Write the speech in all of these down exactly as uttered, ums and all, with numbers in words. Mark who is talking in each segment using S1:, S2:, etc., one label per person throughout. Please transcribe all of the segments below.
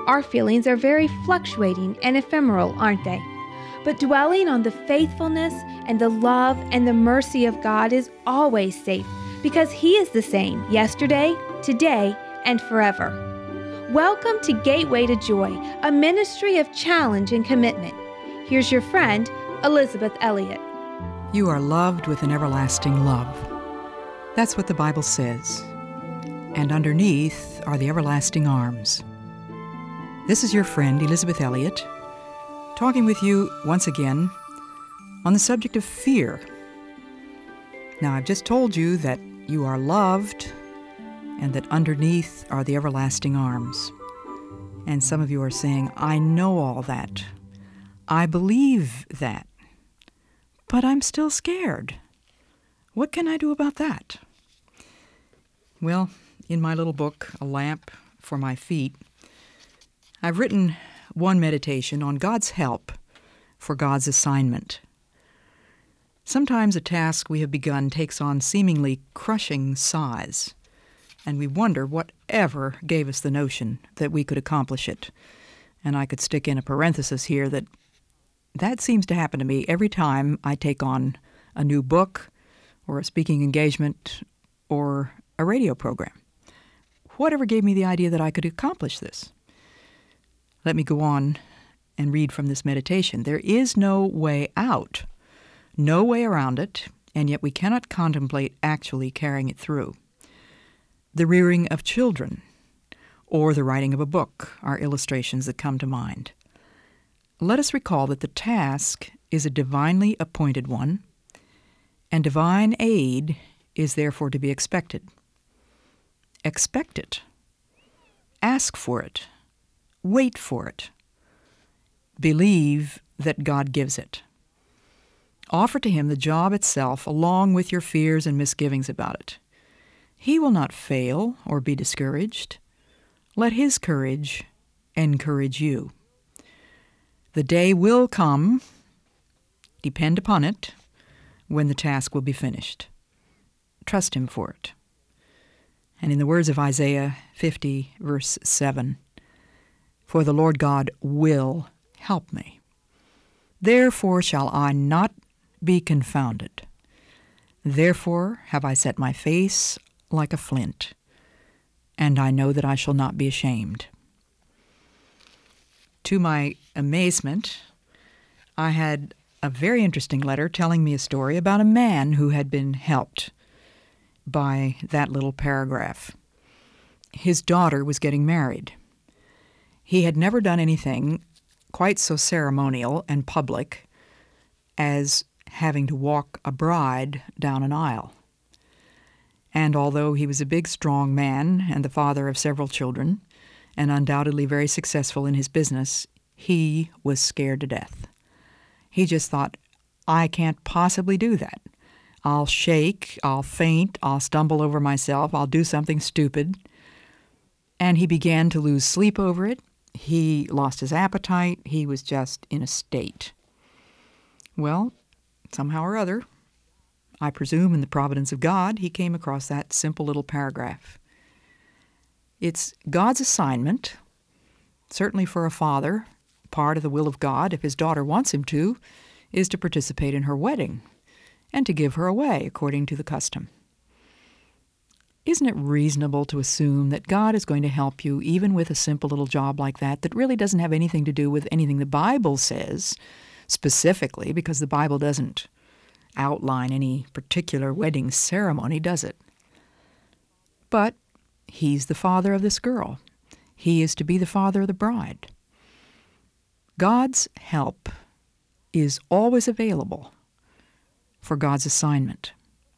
S1: Our feelings are very fluctuating and ephemeral, aren't they? But dwelling on the faithfulness and the love and the mercy of God is always safe because He is the same yesterday, today, and forever. Welcome to Gateway to Joy, a ministry of challenge and commitment. Here's your friend, Elizabeth Elliott.
S2: You are loved with an everlasting love. That's what the Bible says. And underneath are the everlasting arms. This is your friend, Elizabeth Elliott, talking with you once again on the subject of fear. Now, I've just told you that you are loved and that underneath are the everlasting arms. And some of you are saying, I know all that. I believe that. But I'm still scared. What can I do about that? Well, in my little book, A Lamp for My Feet, I've written one meditation on God's help for God's assignment. Sometimes a task we have begun takes on seemingly crushing size, and we wonder whatever gave us the notion that we could accomplish it. And I could stick in a parenthesis here that that seems to happen to me every time I take on a new book or a speaking engagement or a radio program. Whatever gave me the idea that I could accomplish this? Let me go on and read from this meditation. There is no way out, no way around it, and yet we cannot contemplate actually carrying it through. The rearing of children or the writing of a book are illustrations that come to mind. Let us recall that the task is a divinely appointed one, and divine aid is therefore to be expected. Expect it. Ask for it. Wait for it. Believe that God gives it. Offer to Him the job itself along with your fears and misgivings about it. He will not fail or be discouraged. Let His courage encourage you. The day will come, depend upon it, when the task will be finished. Trust Him for it. And in the words of Isaiah fifty, verse seven, for the Lord God will help me. Therefore shall I not be confounded. Therefore have I set my face like a flint, and I know that I shall not be ashamed. To my amazement, I had a very interesting letter telling me a story about a man who had been helped by that little paragraph. His daughter was getting married. He had never done anything quite so ceremonial and public as having to walk a bride down an aisle. And although he was a big, strong man and the father of several children, and undoubtedly very successful in his business, he was scared to death. He just thought, I can't possibly do that. I'll shake, I'll faint, I'll stumble over myself, I'll do something stupid. And he began to lose sleep over it. He lost his appetite. He was just in a state. Well, somehow or other, I presume in the providence of God, he came across that simple little paragraph. It's God's assignment, certainly for a father, part of the will of God, if his daughter wants him to, is to participate in her wedding and to give her away according to the custom. Isn't it reasonable to assume that God is going to help you even with a simple little job like that that really doesn't have anything to do with anything the Bible says specifically, because the Bible doesn't outline any particular wedding ceremony, does it? But He's the father of this girl. He is to be the father of the bride. God's help is always available for God's assignment.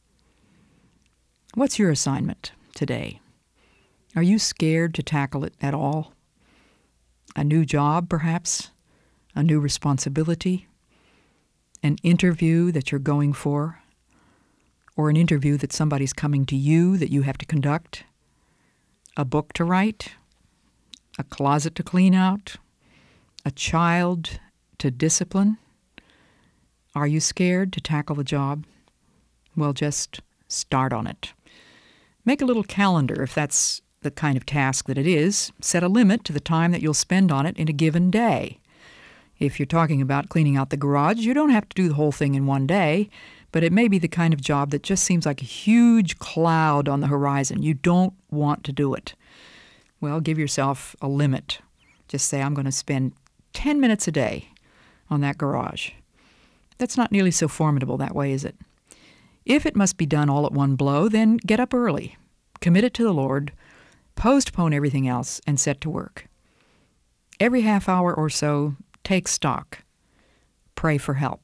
S2: What's your assignment today? Are you scared to tackle it at all? A new job, perhaps? A new responsibility? An interview that you're going for? Or an interview that somebody's coming to you that you have to conduct? A book to write? A closet to clean out? A child to discipline? Are you scared to tackle the job? Well, just start on it. Make a little calendar if that's the kind of task that it is, set a limit to the time that you'll spend on it in a given day. If you're talking about cleaning out the garage, you don't have to do the whole thing in one day, but it may be the kind of job that just seems like a huge cloud on the horizon. You don't want to do it. Well, give yourself a limit. Just say, I'm going to spend ten minutes a day on that garage. That's not nearly so formidable that way, is it? If it must be done all at one blow, then get up early, commit it to the Lord, postpone everything else, and set to work. Every half hour or so, take stock. Pray for help.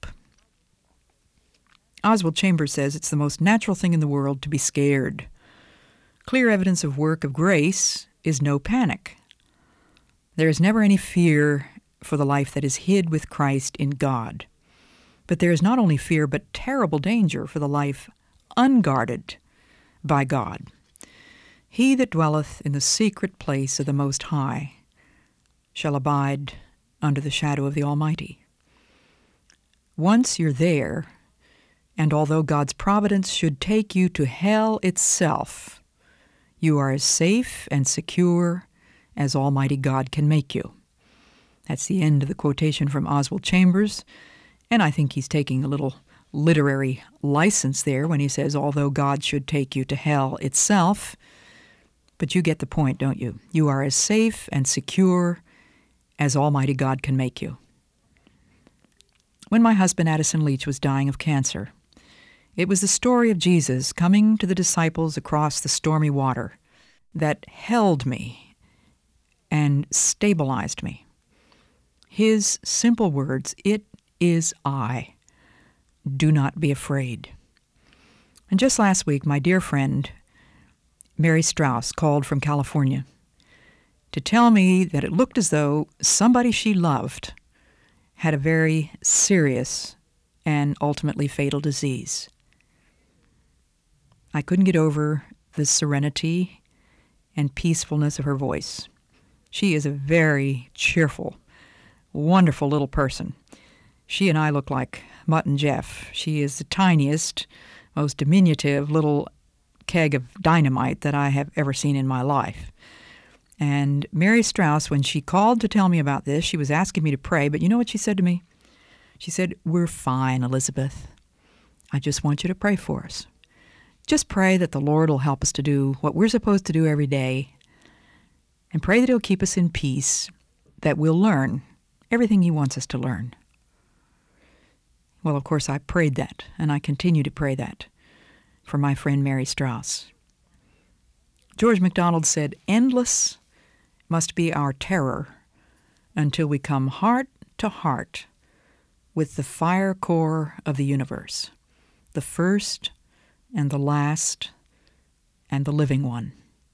S2: Oswald Chambers says it's the most natural thing in the world to be scared. Clear evidence of work of grace is no panic. There is never any fear for the life that is hid with Christ in God. But there is not only fear, but terrible danger for the life unguarded by God. He that dwelleth in the secret place of the Most High shall abide under the shadow of the Almighty. Once you're there, and although God's providence should take you to hell itself, you are as safe and secure as Almighty God can make you. That's the end of the quotation from Oswald Chambers, and I think he's taking a little literary license there when he says, although God should take you to hell itself. But you get the point, don't you? You are as safe and secure as Almighty God can make you. When my husband Addison Leach was dying of cancer, it was the story of Jesus coming to the disciples across the stormy water that held me and stabilized me. His simple words, "It is I. Do not be afraid." And just last week, my dear friend, Mary Strauss, called from California to tell me that it looked as though somebody she loved had a very serious and ultimately fatal disease. I couldn't get over the serenity and peacefulness of her voice. She is a very cheerful, wonderful little person. She and I look like Mutt and Jeff. She is the tiniest, most diminutive little keg of dynamite that I have ever seen in my life. And Mary Strauss, when she called to tell me about this, she was asking me to pray, but you know what she said to me? She said, "We're fine, Elizabeth. I just want you to pray for us. Just pray that the Lord will help us to do what we're supposed to do every day, and pray that He'll keep us in peace, that we'll learn everything He wants us to learn." Well, of course, I prayed that, and I continue to pray that for my friend Mary Strauss. George MacDonald said, "Endless must be our terror until we come heart to heart with the fire core of the universe, the first and the last and the living one."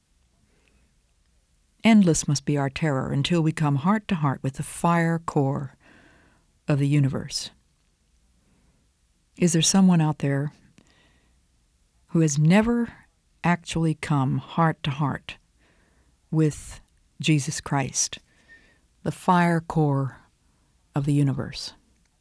S2: Endless must be our terror until we come heart to heart with the fire core of the universe. Is there someone out there who has never actually come heart to heart with Jesus Christ, the fire core of the universe?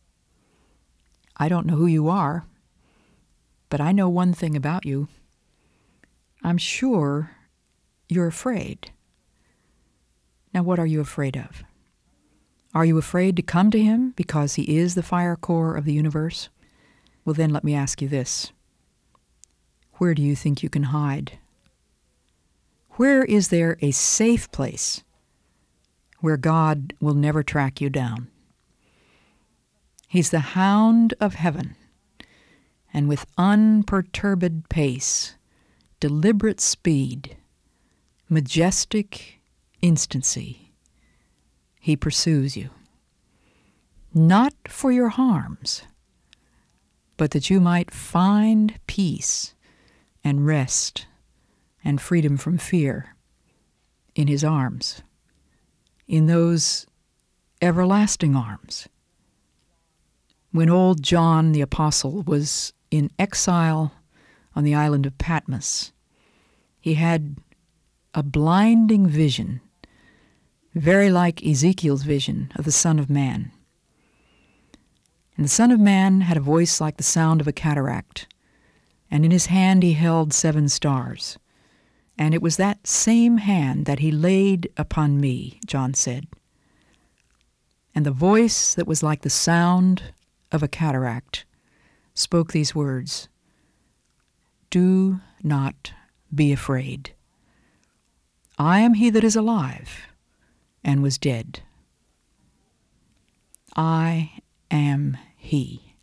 S2: I don't know who you are, but I know one thing about you. I'm sure you're afraid. Now, what are you afraid of? Are you afraid to come to Him because He is the fire core of the universe? Well, then let me ask you this. Where do you think you can hide? Where is there a safe place where God will never track you down? He's the hound of heaven, and with unperturbed pace, deliberate speed, majestic instancy, He pursues you. Not for your harms, but that you might find peace and rest and freedom from fear in His arms, in those everlasting arms. When old John the Apostle was in exile on the island of Patmos, he had a blinding vision, very like Ezekiel's vision of the Son of Man. And the Son of Man had a voice like the sound of a cataract, and in his hand he held seven stars. And it was that same hand that he laid upon me, John said. And the voice that was like the sound of a cataract spoke these words, "Do not be afraid. I am he that is alive and was dead. I am he.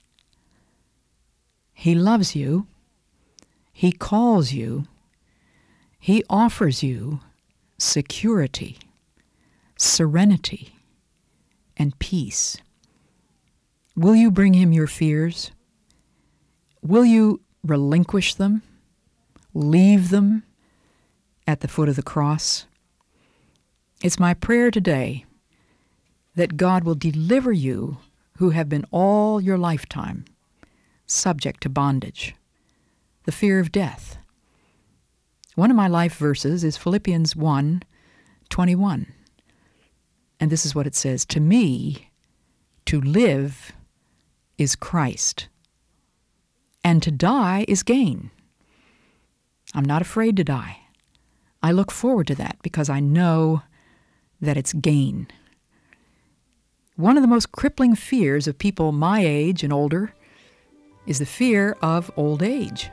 S2: He loves you. He calls you. He offers you security, serenity, and peace. Will you bring him your fears? Will you relinquish them? Leave them at the foot of the cross? It's my prayer today that God will deliver you who have been all your lifetime subject to bondage, the fear of death. One of my life verses is Philippians one twenty-one. And this is what it says, "To me, to live is Christ, and to die is gain." I'm not afraid to die. I look forward to that because I know that it's gain. One of the most crippling fears of people my age and older is the fear of old age.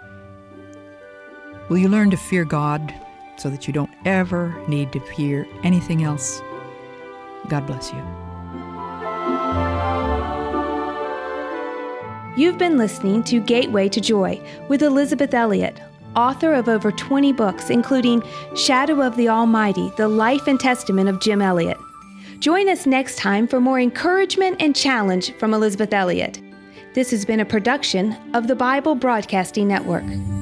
S2: Will you learn to fear God so that you don't ever need to fear anything else? God bless you.
S1: You've been listening to Gateway to Joy with Elisabeth Elliot, author of over twenty books, including Shadow of the Almighty, The Life and Testament of Jim Elliot. Join us next time for more encouragement and challenge from Elisabeth Elliot. This has been a production of the Bible Broadcasting Network.